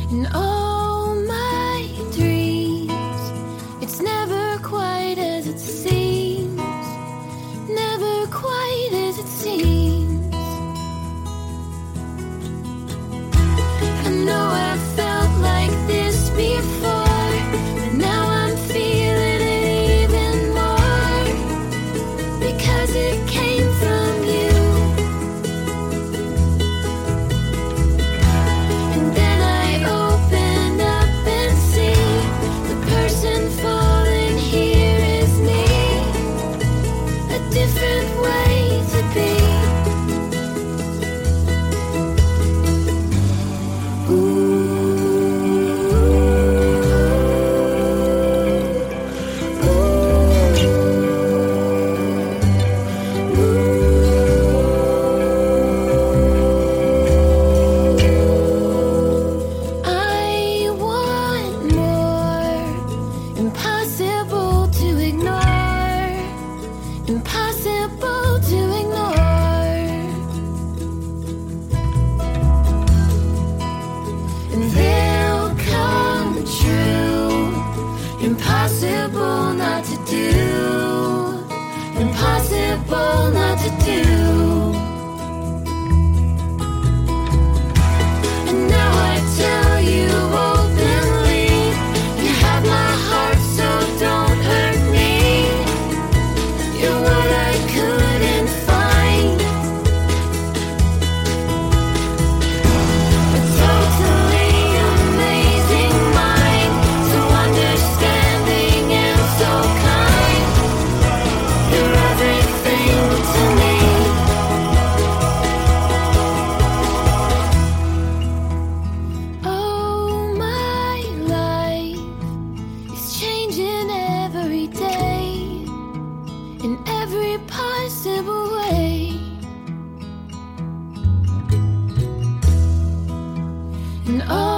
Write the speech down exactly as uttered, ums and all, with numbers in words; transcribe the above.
In all my dreams, it's never quite as it seems, never quite as it seems. I know I felt like this before, but now I'm feeling it even more, because it came from you. And then I open up and see the person falling here is me, a different way to be. I want more, impossible to ignore, impossible to ignore. And they'll come true, impossible not to do, impossible not to do. And now I tell you openly, you have my heart, so don't hurt me. You're what I couldn't find, a totally amazing mind, so understanding and so kind. You're everything to me. Oh, my life is changing every day, in every possible way. And all